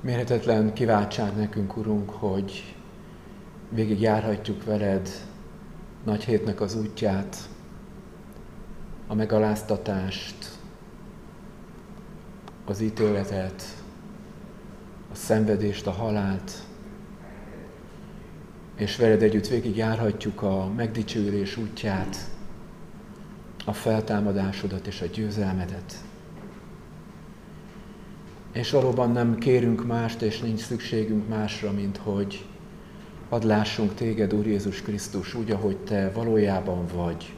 Mérhetetlen kiváltság nekünk, Urunk, hogy végig járhatjuk veled nagy hétnek az útját, a megaláztatást, az ítéletet, a szenvedést, a halált, és veled együtt végig járhatjuk a megdicsőülés útját, a feltámadásodat és a győzelmedet. És valóban nem kérünk mást, és nincs szükségünk másra, mint hogy hadd lássunk téged, Úr Jézus Krisztus, úgy, ahogy te valójában vagy.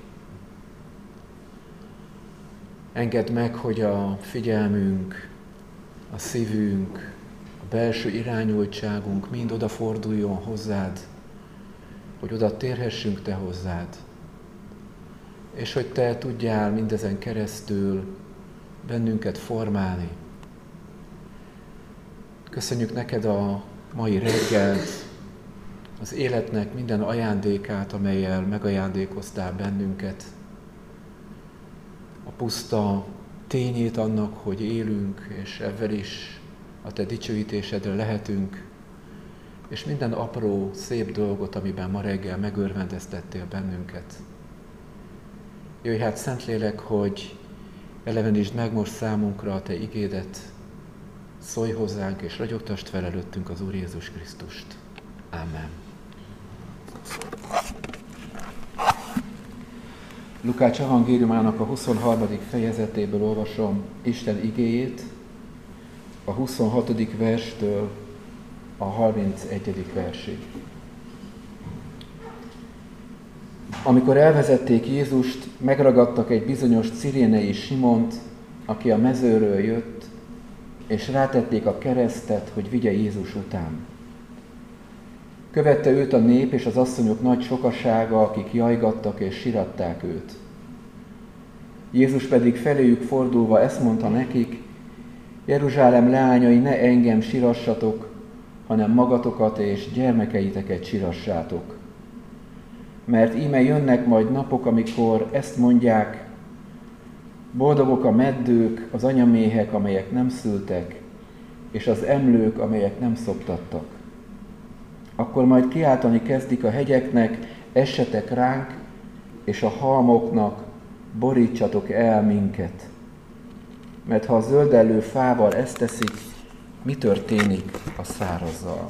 Engedd meg, hogy a figyelmünk, a szívünk, a belső irányultságunk mind odaforduljon hozzád, hogy oda térhessünk te hozzád, és hogy te tudjál mindezen keresztül bennünket formálni. Köszönjük neked a mai reggelt, az életnek minden ajándékát, amellyel megajándékoztál bennünket. A puszta tényét annak, hogy élünk, és ezzel is a te dicsőítésedre lehetünk, és minden apró, szép dolgot, amiben ma reggel megörvendeztettél bennünket. Jöjj hát, Szentlélek, hogy elevenítsd meg most számunkra a te igédet, szólj hozzánk, és ragyogtasd fel előttünk az Úr Jézus Krisztust. Ámen. Lukács evangéliumának a 23. fejezetéből olvasom Isten igéjét, a 26. verstől a 31. versig. Amikor elvezették Jézust, megragadtak egy bizonyos cirénei Simont, aki a mezőről jött, és rátették a keresztet, hogy vigye Jézus után. Követte őt a nép és az asszonyok nagy sokasága, akik jajgattak és siratták őt. Jézus pedig feléjük fordulva ezt mondta nekik: Jeruzsálem leányai, ne engem sirassatok, hanem magatokat és gyermekeiteket sirassátok. Mert íme jönnek majd napok, amikor ezt mondják: boldogok a meddők, az anyaméhek, amelyek nem szültek, és az emlők, amelyek nem szoptattak. Akkor majd kiáltani kezdik a hegyeknek: essetek ránk, és a halmoknak: borítsatok el minket. Mert ha a zöldellő fával ezt teszik, mi történik a szárazzal?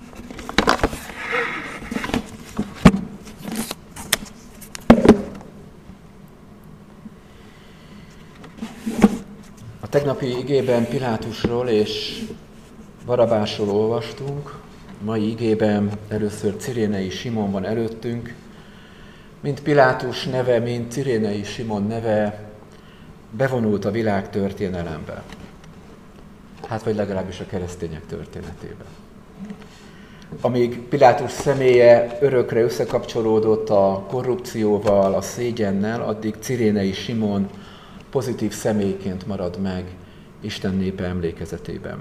A tegnapi igében Pilátusról és Barabásról olvastunk, a mai igében először cirénei Simon van előttünk. Mind Pilátus neve, mind cirénei Simon neve bevonult a világ történelembe. Hát vagy legalábbis a keresztények történetébe. Amíg Pilátus személye örökre összekapcsolódott a korrupcióval, a szégyennel, addig cirénei Simon pozitív személyként marad meg Isten népe emlékezetében.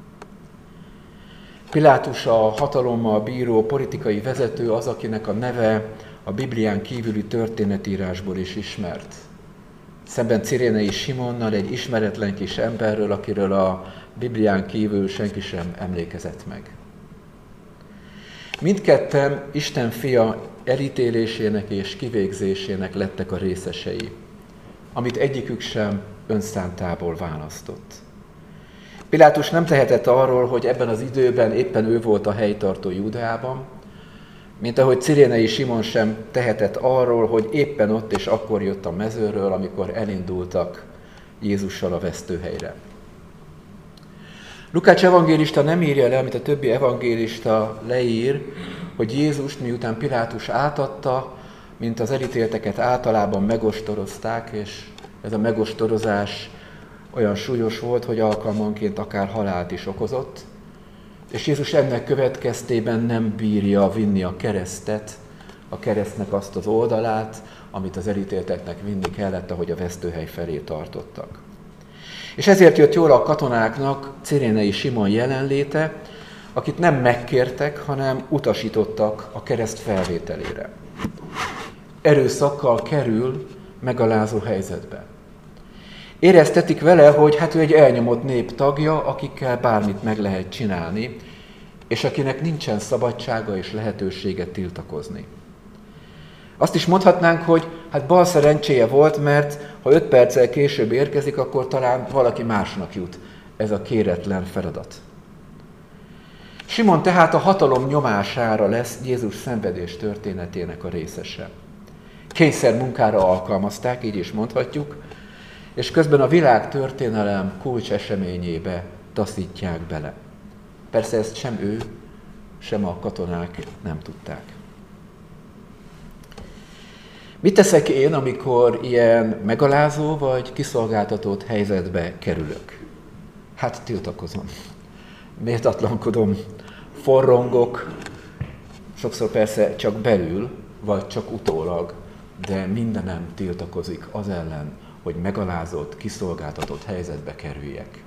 Pilátus a hatalommal bíró politikai vezető az, akinek a neve a Biblián kívüli történetírásból is ismert. Szemben cirénei Simonnal, egy ismeretlen kis emberről, akiről a Biblián kívül senki sem emlékezett meg. Mindketten Isten fia elítélésének és kivégzésének lettek a részesei, amit egyikük sem önszántából választott. Pilátus nem tehetett arról, hogy ebben az időben éppen ő volt a helytartó Júdeában, mint ahogy cirénei Simon sem tehetett arról, hogy éppen ott és akkor jött a mezőről, amikor elindultak Jézussal a vesztőhelyre. Lukács evangélista nem írja le, amit a többi evangélista leír, hogy Jézust miután Pilátus átadta, mint az elítélteket általában megostorozták, és ez a megostorozás olyan súlyos volt, hogy alkalmanként akár halált is okozott, és Jézus ennek következtében nem bírja vinni a keresztet, a keresztnek azt az oldalát, amit az elítélteknek vinni kellett, ahogy a vesztőhely felé tartottak. És ezért jött jól a katonáknak cirénei Simon jelenléte, akit nem megkértek, hanem utasítottak a kereszt felvételére. Erőszakkal kerül megalázó helyzetbe. Éreztetik vele, hogy hát ő egy elnyomott nép tagja, akikkel bármit meg lehet csinálni, és akinek nincsen szabadsága és lehetősége tiltakozni. Azt is mondhatnánk, hogy hát bal szerencséje volt, mert ha 5 perccel később érkezik, akkor talán valaki másnak jut ez a kéretlen feladat. Simon tehát a hatalom nyomására lesz Jézus szenvedés történetének a részese. Kényszer munkára alkalmazták, így is mondhatjuk, és közben a világ történelem kulcs eseményébe taszítják bele. Persze ezt sem ő, sem a katonák nem tudták. Mit teszek én, amikor ilyen megalázó vagy kiszolgáltatott helyzetbe kerülök? Hát tiltakozom. Méltatlankodom, forrongok, sokszor persze csak belül, vagy csak utólag, de mindenem tiltakozik az ellen, hogy megalázott, kiszolgáltatott helyzetbe kerüljek.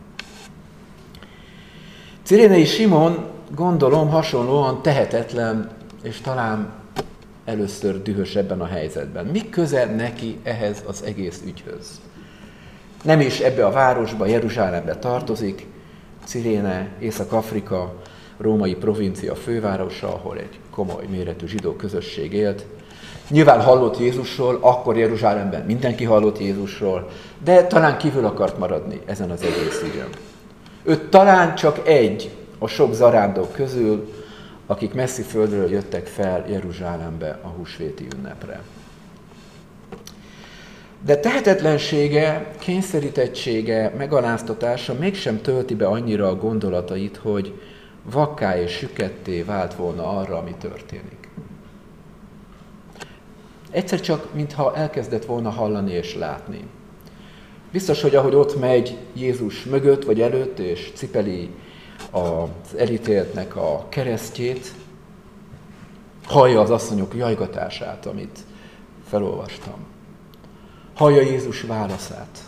Cirénei Simon, gondolom, hasonlóan tehetetlen, és talán először dühös ebben a helyzetben. Mi köze neki ehhez az egész ügyhöz? Nem is ebbe a városba, Jeruzsálembe tartozik, Ciréne, Észak-Afrika, római provincia fővárosa, ahol egy komoly méretű zsidó közösség élt. Nyilván hallott Jézusról, akkor Jeruzsálemben mindenki hallott Jézusról, de talán kívül akart maradni ezen az egész ügyön. Ő talán csak egy a sok zarándok közül, akik messzi földről jöttek fel Jeruzsálembe a húsvéti ünnepre. De tehetetlensége, kényszerítettsége, megaláztatása mégsem tölti be annyira a gondolatait, hogy vakká és süketté vált volna arra, ami történik. Egyszer csak, mintha elkezdett volna hallani és látni. Biztos, hogy ahogy ott megy Jézus mögött vagy előtt, és cipeli az elítéltnek a keresztjét, hallja az asszonyok jajgatását, amit felolvastam. Hallja Jézus válaszát.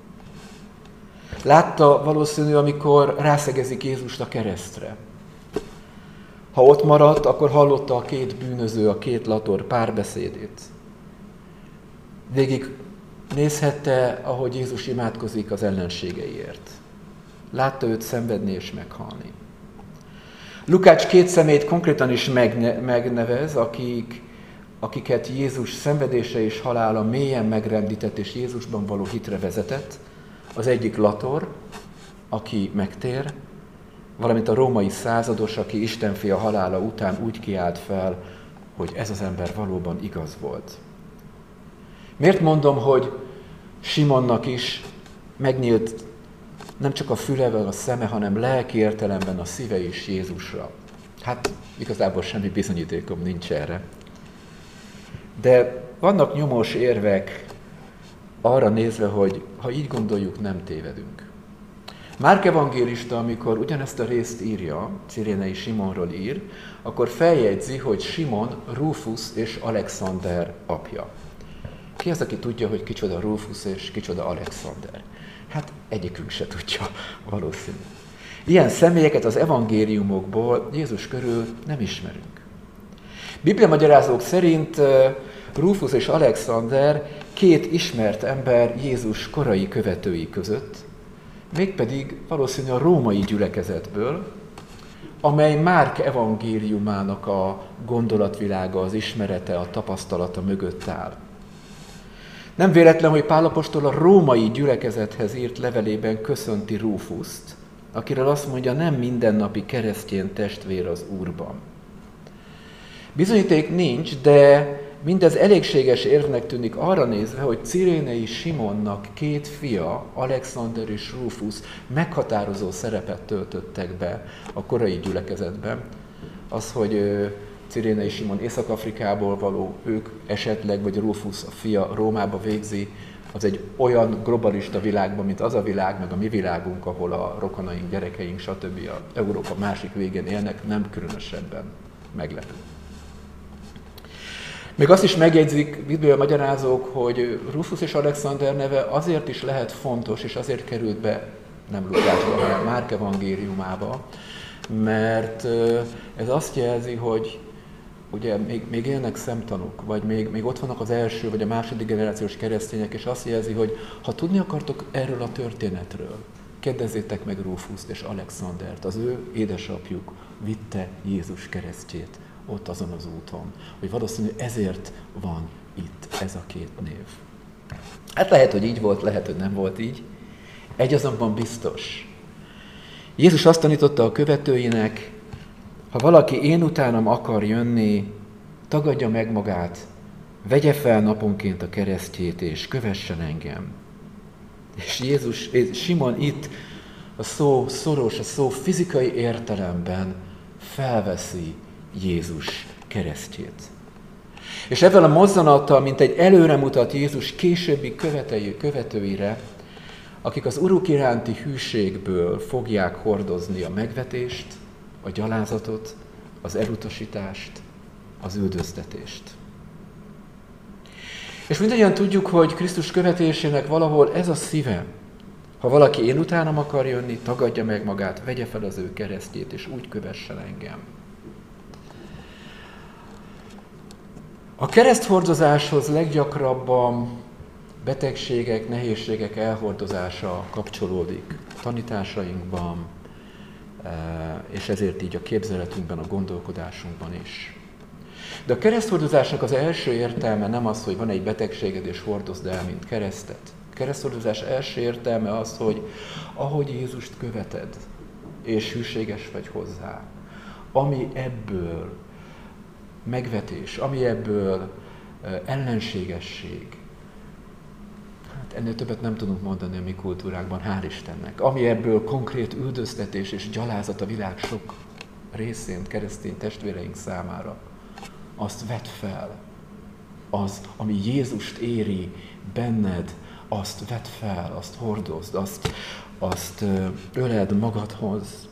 Látta valószínű, amikor rászegezik Jézust a keresztre. Ha ott maradt, akkor hallotta a 2 bűnöző, a 2 lator párbeszédét. Végig nézhette, ahogy Jézus imádkozik az ellenségeiért. Látta őt szenvedni és meghalni. Lukács 2 személyt konkrétan is megnevez, akiket Jézus szenvedése és halála mélyen megrendített és Jézusban való hitre vezetett. Az egyik lator, aki megtér, valamint a római százados, aki Istenfia halála után úgy kiált fel, hogy ez az ember valóban igaz volt. Miért mondom, hogy Simonnak is megnyílt nem csak a fülevel a szeme, hanem lelki értelemben a szíve is Jézusra? Hát igazából semmi bizonyítékom nincs erre. De vannak nyomós érvek arra nézve, hogy ha így gondoljuk, nem tévedünk. Márk evangélista, amikor ugyanezt a részt írja, Cirénei Simonról ír, akkor feljegyzi, hogy Simon Rufus és Alexander apja. Ki az, aki tudja, hogy kicsoda Rufus és kicsoda Alexander? Hát egyikünk se tudja, valószínű. Ilyen személyeket az evangéliumokból Jézus körül nem ismerünk. Bibliamagyarázók szerint Rufus és Alexander 2 ismert ember Jézus korai követői között, mégpedig valószínű a római gyülekezetből, amely Márk evangéliumának a gondolatvilága, az ismerete, a tapasztalata mögött áll. Nem véletlen, hogy Pál apostol a római gyülekezethez írt levelében köszönti Rufust, akiről azt mondja, nem mindennapi keresztény testvér az Úrban. Bizonyíték nincs, de mindez elégséges érvnek tűnik arra nézve, hogy Cirénei Simonnak 2 fia, Alexander és Rufus meghatározó szerepet töltöttek be a korai gyülekezetben. Az, hogy Cirénei Simon Észak-Afrikából való, ők esetleg, vagy Rufus a fia Rómába végzi, az egy olyan globalista világban, mint az a világ, meg a mi világunk, ahol a rokonaink, gyerekeink, stb. A Európa másik végén élnek, nem különösebben meglepő. Még azt is megjegyzik bibliamagyarázók, hogy Rufus és Alexander neve azért is lehet fontos, és azért került be, nem Lukácsba, hanem Márk evangéliumába, mert ez azt jelzi, hogy ugye még élnek szemtanúk, vagy még ott vannak az első vagy a második generációs keresztények, és azt jelzi, hogy ha tudni akartok erről a történetről, kérdezzétek meg Rúfuszt és Alexandert, az ő édesapjuk vitte Jézus keresztjét ott azon az úton, hogy valószínű ezért van itt ez a két név. Hát lehet, hogy így volt, lehet, hogy nem volt így. Egy azonban biztos. Jézus azt tanította a követőinek, ha valaki én utánam akar jönni, tagadja meg magát, vegye fel naponként a keresztjét, és kövessen engem. És Simon itt a szó szoros, a szó fizikai értelemben felveszi Jézus keresztjét. És ezzel a mozzanattal, mint egy előremutat Jézus későbbi követőire, akik az Uruk iránti hűségből fogják hordozni a megvetést, a gyalázatot, az elutasítást, az üldöztetést. És mindannyian tudjuk, hogy Krisztus követésének valahol ez a szíve. Ha valaki én utánam akar jönni, tagadja meg magát, vegye fel az ő keresztjét, és úgy kövessen engem. A kereszthordozáshoz leggyakrabban betegségek, nehézségek elhordozása kapcsolódik tanításainkban, és ezért így a képzeletünkben, a gondolkodásunkban is. De a kereszthordozásnak az első értelme nem az, hogy van egy betegséged és hordozd el, mint keresztet. A kereszthordozás első értelme az, hogy ahogy Jézust követed, és hűséges vagy hozzá, ami ebből megvetés, ami ebből ellenségesség, hát ennél többet nem tudunk mondani a mi kultúrákban, hál' Istennek, ami ebből konkrét üldöztetés és gyalázat a világ sok részén, keresztény testvéreink számára, azt vedd fel. Az, ami Jézust éri benned, azt vedd fel, azt hordozd, azt öled magadhoz.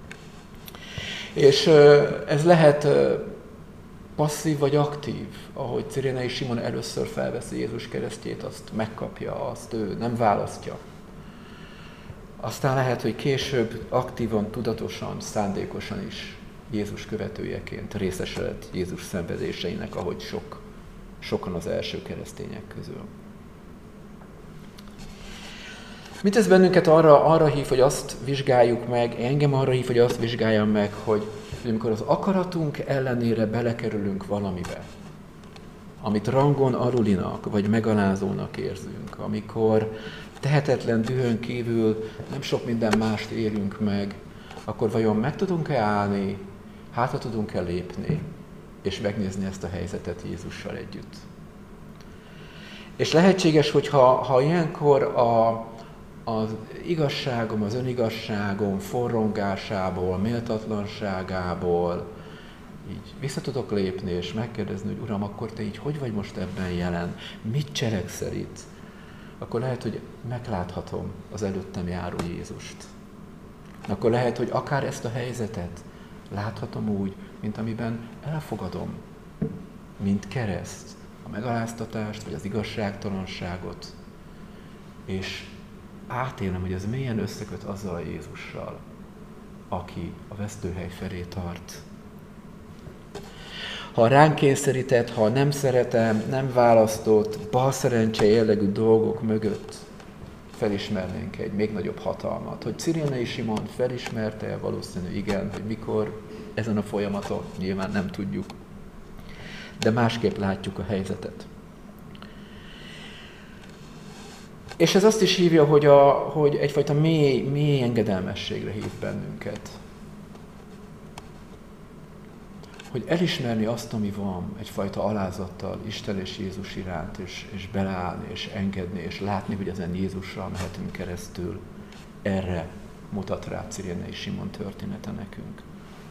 És ez lehet passzív vagy aktív, ahogy Cirénei Simon először felveszi Jézus keresztjét, azt megkapja, azt ő nem választja. Aztán lehet, hogy később aktívan, tudatosan, szándékosan is Jézus követőjeként részesedett Jézus szenvedéseinek, ahogy sokan az első keresztények közül. Mindez bennünket arra hív, hogy azt vizsgáljuk meg, engem arra hív, hogy azt vizsgáljam meg, hogy amikor az akaratunk ellenére belekerülünk valamibe, amit rangon arulinak, vagy megalázónak érzünk, amikor tehetetlen dühön kívül nem sok minden mást érünk meg, akkor vajon meg tudunk-e állni, hátra tudunk-e lépni, és megnézni ezt a helyzetet Jézussal együtt. És lehetséges, hogy ha ilyenkor az igazságom, az önigazságom forrongásából, méltatlanságából így vissza tudok lépni, és megkérdezni, hogy Uram, akkor te így hogy vagy most ebben jelen? Mit cselekszel itt? Akkor lehet, hogy megláthatom az előttem járó Jézust. Akkor lehet, hogy akár ezt a helyzetet láthatom úgy, mint amiben elfogadom, mint kereszt, a megaláztatást, vagy az igazságtalanságot, és átélem, hogy ez mélyen összeköt azzal a Jézussal, aki a vesztőhely felé tart. Ha ránk kényszerített, ha nem szeretem, nem választott, balszerencse jellegű dolgok mögött felismernénk egy még nagyobb hatalmat. Hogy Cirénei Simon felismerte, valószínű igen, hogy mikor ezen a folyamaton, nyilván nem tudjuk, de másképp látjuk a helyzetet. És ez azt is hívja, hogy egyfajta mély engedelmességre hív bennünket. Hogy elismerni azt, ami van, egyfajta alázattal Isten és Jézus iránt, és beleállni, és engedni, és látni, hogy ezen Jézussal mehetünk keresztül. Erre mutat rá Cirénei Simon története nekünk.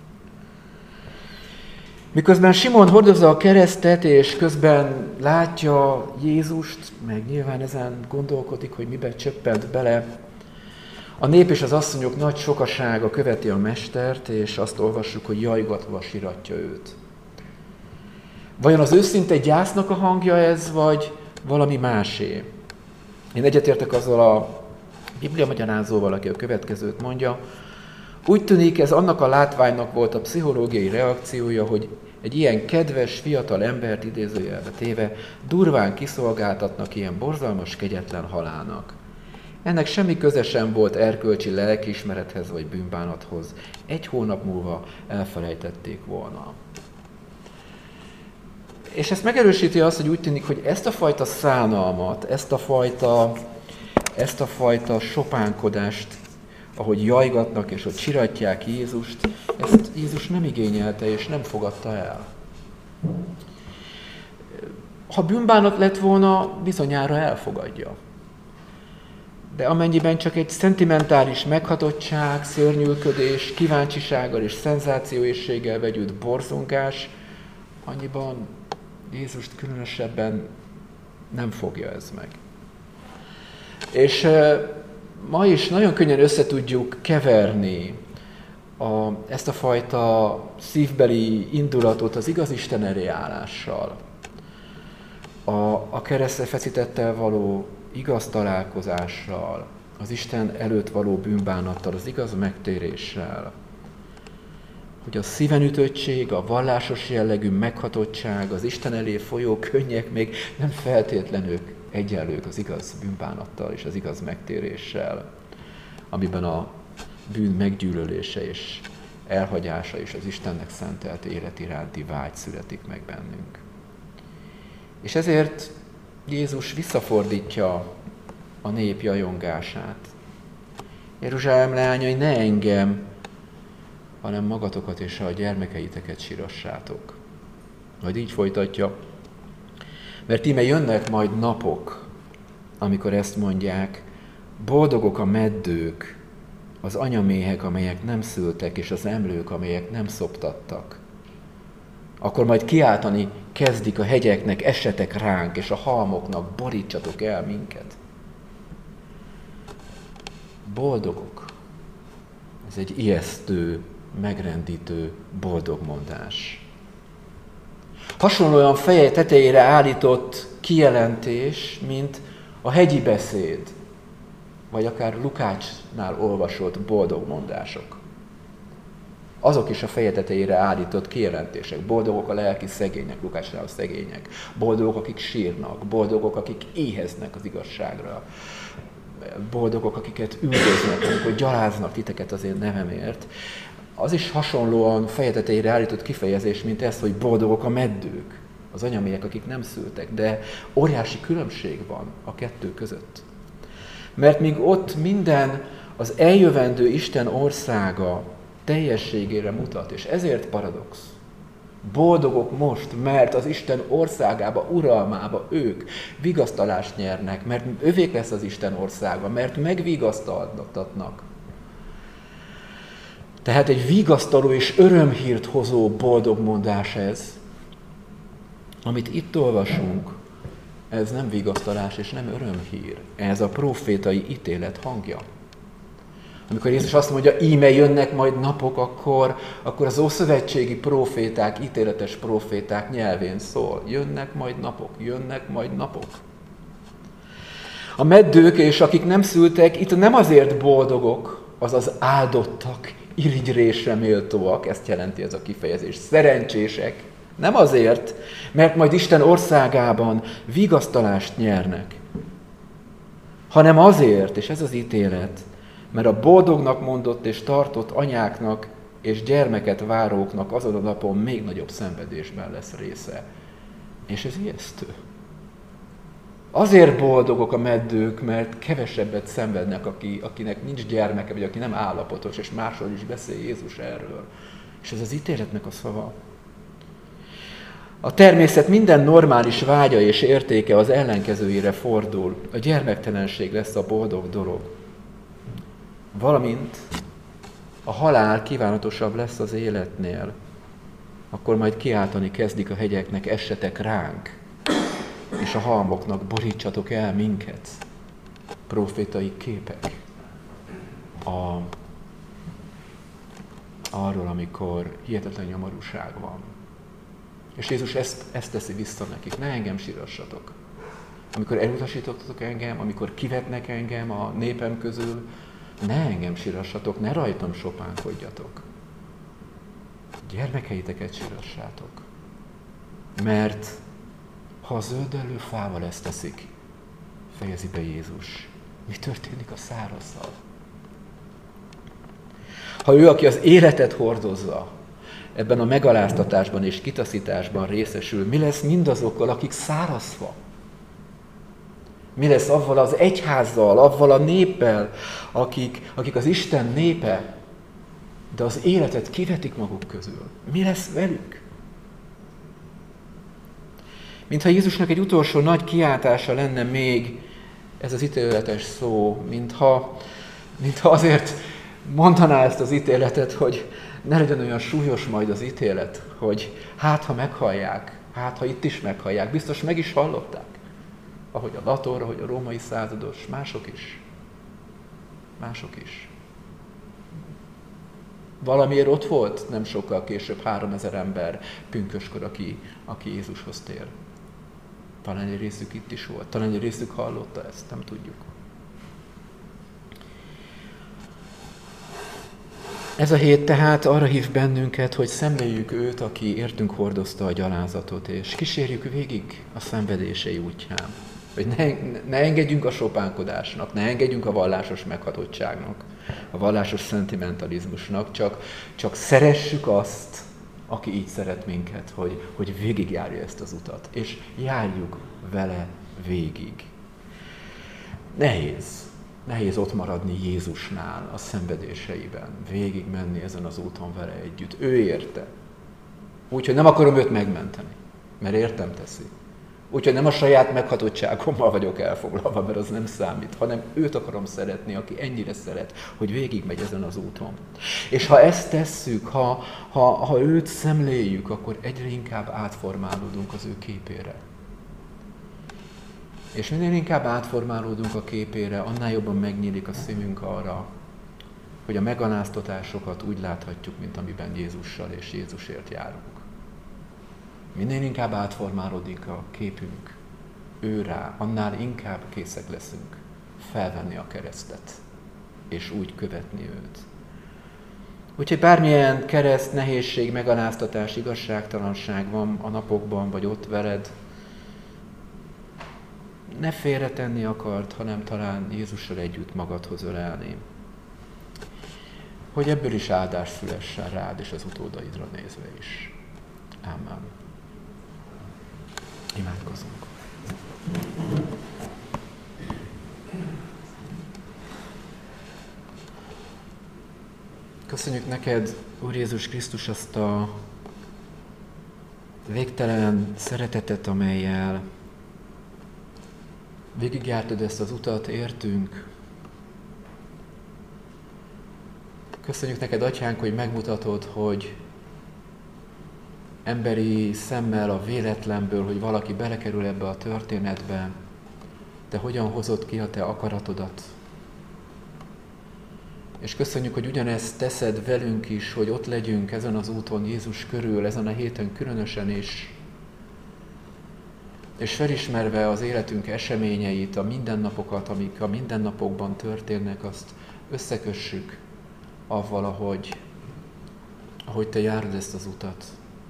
Miközben Simon hordozza a keresztet, és közben látja Jézust, meg nyilván ezen gondolkodik, hogy miben csöppent bele, a nép és az asszonyok nagy sokasága követi a mestert, és azt olvassuk, hogy jajgatva siratja őt. Vajon az őszinte gyásznak a hangja ez, vagy valami másé? Én egyetértek azzal a Biblia magyarázóval, aki a következőt mondja. Úgy tűnik, ez annak a látványnak volt a pszichológiai reakciója, hogy egy ilyen kedves, fiatal embert idézőjelbe téve durván kiszolgáltatnak ilyen borzalmas, kegyetlen halálnak. Ennek semmi köze sem volt erkölcsi lelkiismerethez vagy bűnbánathoz. 1 hónap múlva elfelejtették volna. És ezt megerősíti azt, hogy úgy tűnik, hogy ezt a fajta szánalmat, ezt a fajta sopánkodást, ahogy jajgatnak és hogy csiratják Jézust, ezt Jézus nem igényelte és nem fogadta el. Ha bűnbánat lett volna, bizonyára elfogadja. De amennyiben csak egy szentimentális meghatottság, szörnyűködés, kíváncsisággal és szenzációészséggel vegyült borzongás, annyiban Jézust különösebben nem fogja ez meg. És ma is nagyon könnyen össze tudjuk keverni ezt a fajta szívbeli indulatot az igaz Isten elé állással, a keresztre feszítettel való igaz találkozással, az Isten előtt való bűnbánattal, az igaz megtéréssel, hogy a szívenütöttség, a vallásos jellegű meghatottság, az Isten elé folyó könnyek még nem feltétlenül egyenlők az igaz bűnbánattal és az igaz megtéréssel, amiben a bűn meggyűlölése és elhagyása és az Istennek szentelt élet iránti vágy születik meg bennünk. És ezért Jézus visszafordítja a nép jajongását. Jeruzsálem leányai, ne engem, hanem magatokat és a gyermekeiteket sírassátok. Majd így folytatja, mert íme jönnek majd napok, amikor ezt mondják, boldogok a meddők, az anyaméhek, amelyek nem szültek, és az emlők, amelyek nem szoptattak. Akkor majd kiáltani kezdik a hegyeknek, essetek ránk, és a halmoknak, borítsatok el minket. Boldogok. Ez egy ijesztő, megrendítő boldogmondás. Hasonlóan feje tetejére állított kijelentés, mint a hegyi beszéd, vagy akár Lukácsnál olvasott boldogmondások. Azok is a feje tetejére állított kijelentések. Boldogok a lelki szegények, Lukácsnál a szegények. Boldogok, akik sírnak. Boldogok, akik éheznek az igazságra. Boldogok, akiket üldöznek, amikor gyaláznak titeket az én nevemért. Az is hasonlóan feje tetejére állított kifejezés, mint ez, hogy boldogok a meddők, az anyamélyek, akik nem szültek, de óriási különbség van a kettő között. Mert míg ott minden az eljövendő Isten országa teljességére mutat, és ezért paradox. Boldogok most, mert az Isten országába, uralmába ők vigasztalást nyernek, mert övék lesz az Isten országa, mert megvigasztaltatnak. Tehát egy vigasztaló és örömhírt hozó boldogmondás ez, amit itt olvasunk, ez nem vigasztalás és nem örömhír. Ez a prófétai ítélet hangja. Amikor Jézus azt mondja, íme jönnek majd napok, akkor az ószövetségi próféták, ítéletes próféták nyelvén szól. Jönnek majd napok, jönnek majd napok. A meddők és akik nem szültek, itt nem azért boldogok, azaz áldottak, irigyrésre méltóak, ezt jelenti ez a kifejezés, szerencsések. Nem azért, mert majd Isten országában vigasztalást nyernek, hanem azért, és ez az ítélet, mert a boldognak mondott és tartott anyáknak és gyermeket váróknak azon a napon még nagyobb szenvedésben lesz része. És ez ijesztő. Azért boldogok a meddők, mert kevesebbet szenvednek, akinek nincs gyermeke, vagy aki nem állapotos, és másról is beszél Jézus erről. És ez az ítéletnek a szava. A természet minden normális vágya és értéke az ellenkezőjére fordul. A gyermektelenség lesz a boldog dolog. Valamint a halál kívánatosabb lesz az életnél, akkor majd kiáltani kezdik a hegyeknek, essetek ránk, és a halmoknak borítsatok el minket. Profétai képek arról, amikor hihetetlen nyomorúság van. És Jézus ezt teszi vissza nekik. Ne engem sírassatok. Amikor elutasítottatok engem, amikor kivetnek engem a népem közül, ne engem sírassatok, ne rajtam sopánkodjatok. Gyermekeiteket sírassátok. Mert ha a zöldellő fával ezt teszik, fejezi be Jézus, mi történik a szárazzal? Ha ő, aki az életet hordozza, ebben a megaláztatásban és kitaszításban részesül, mi lesz mindazokkal, akik szárazva? Mi lesz avval az egyházzal, avval a néppel, akik az Isten népe, de az életet kivetik maguk közül? Mi lesz velük? Mintha Jézusnak egy utolsó nagy kiáltása lenne még ez az ítéletes szó, mintha azért mondaná ezt az ítéletet, hogy ne legyen olyan súlyos majd az ítélet, hogy hát ha meghallják, hát ha itt is meghallják, biztos meg is hallották, ahogy a Lator, ahogy a római százados, mások is. Valamiért ott volt nem sokkal később 3000 ember pünköskor, aki Jézushoz tér. Talán egy részük itt is volt, talán egy részük hallotta ezt, nem tudjuk. Ez a hét tehát arra hív bennünket, hogy szemléljük őt, aki értünk hordozta a gyalázatot, és kísérjük végig a szenvedései útján. Hogy ne engedjünk a sopánkodásnak, ne engedjünk a vallásos meghatottságnak, a vallásos szentimentalizmusnak, csak szeressük azt, aki így szeret minket, hogy végigjárja ezt az utat, és járjuk vele végig. Nehéz ott maradni Jézusnál a szenvedéseiben, végig menni ezen az úton vele együtt. Ő érte. Úgyhogy nem akarom őt megmenteni, mert értem teszi. Úgyhogy nem a saját meghatottságommal vagyok elfoglalva, mert az nem számít, hanem őt akarom szeretni, aki ennyire szeret, hogy végigmegy ezen az úton. És ha ezt tesszük, ha őt szemléljük, akkor egyre inkább átformálódunk az ő képére. És minél inkább átformálódunk a képére, annál jobban megnyílik a szívünk arra, hogy a megaláztatásokat úgy láthatjuk, mint amiben Jézussal és Jézusért járunk. Minél inkább átformálódik a képünk őrá, annál inkább készek leszünk felvenni a keresztet, és úgy követni őt. Úgyhogy bármilyen kereszt, nehézség, megaláztatás, igazságtalanság van a napokban, vagy ott veled, ne félretenni akart, hanem talán Jézussal együtt magadhoz ölelni. Hogy ebből is áldás szülessen rád és az utódaidra nézve is. Ámen. Imádkozzunk. Köszönjük neked, Úr Jézus Krisztus, azt a végtelen szeretetet, amellyel végigjártad ezt az utat, értünk. Köszönjük neked, Atyánk, hogy megmutatod, hogy emberi szemmel a véletlenből, hogy valaki belekerül ebbe a történetbe, de hogyan hozott ki a te akaratodat. És köszönjük, hogy ugyanezt teszed velünk is, hogy ott legyünk ezen az úton Jézus körül, ezen a héten különösen is, és felismerve az életünk eseményeit, a mindennapokat, amik a mindennapokban történnek, azt összekössük avval, ahogy te járod ezt az utat.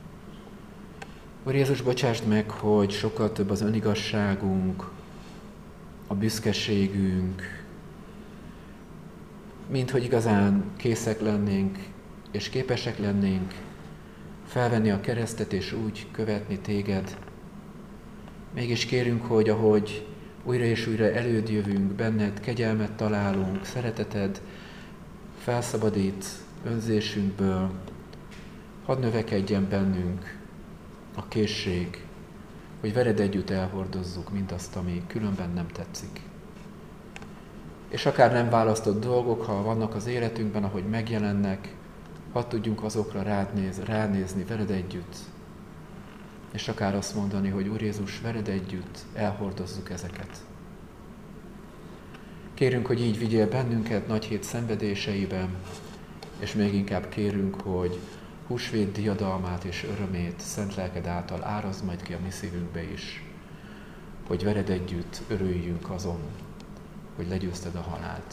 Úr Jézus, bocsásd meg, hogy sokkal több az önigazságunk, a büszkeségünk, mint hogy igazán készek lennénk, és képesek lennénk felvenni a keresztet, és úgy követni téged. Mégis kérünk, hogy ahogy újra és újra előd jövünk, benned kegyelmet találunk, szereteted felszabadít önzésünkből, hadd növekedjen bennünk a készség, hogy veled együtt elhordozzuk mindazt, ami különben nem tetszik. És akár nem választott dolgok, ha vannak az életünkben, ahogy megjelennek, hadd tudjunk azokra ránézni veled együtt, és akár azt mondani, hogy Úr Jézus, veled együtt elhordozzuk ezeket. Kérünk, hogy így vigyél bennünket nagy hét szenvedéseiben, és még inkább kérünk, hogy húsvét diadalmát és örömét szent lelked által árazd majd ki a mi szívünkbe is, hogy veled együtt örüljünk azon, hogy legyőzted a halált.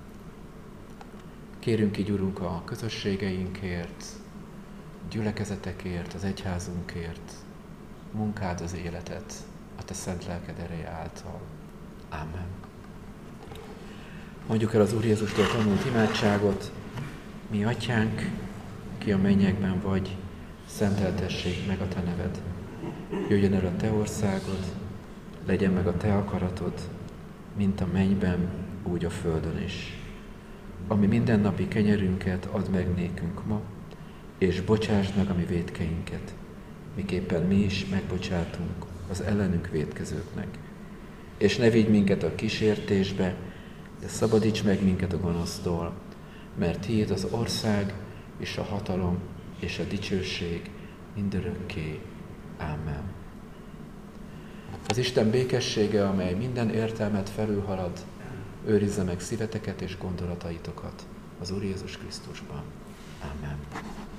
Kérünk így, Urunk, a közösségeinkért, gyülekezetekért, az egyházunkért, munkád az életet a te szent lelked ereje által. Ámen. Mondjuk el az Úr Jézustól tanult imádságot. Mi atyánk, ki a mennyekben vagy, szenteltessék meg a te neved. Jöjjön el a te országod, legyen meg a te akaratod, mint a mennyben, úgy a földön is. Ami mindennapi kenyerünket add meg nékünk ma, és bocsásd meg a mi vétkeinket, miképpen mi is megbocsátunk az ellenünk vétkezőknek. És ne vigy minket a kísértésbe, de szabadíts meg minket a gonosztól, mert tiéd az ország, és a hatalom, és a dicsőség mindörökké. Ámen. Az Isten békessége, amely minden értelmet felülhalad, őrizze meg szíveteket és gondolataitokat az Úr Jézus Krisztusban. Ámen.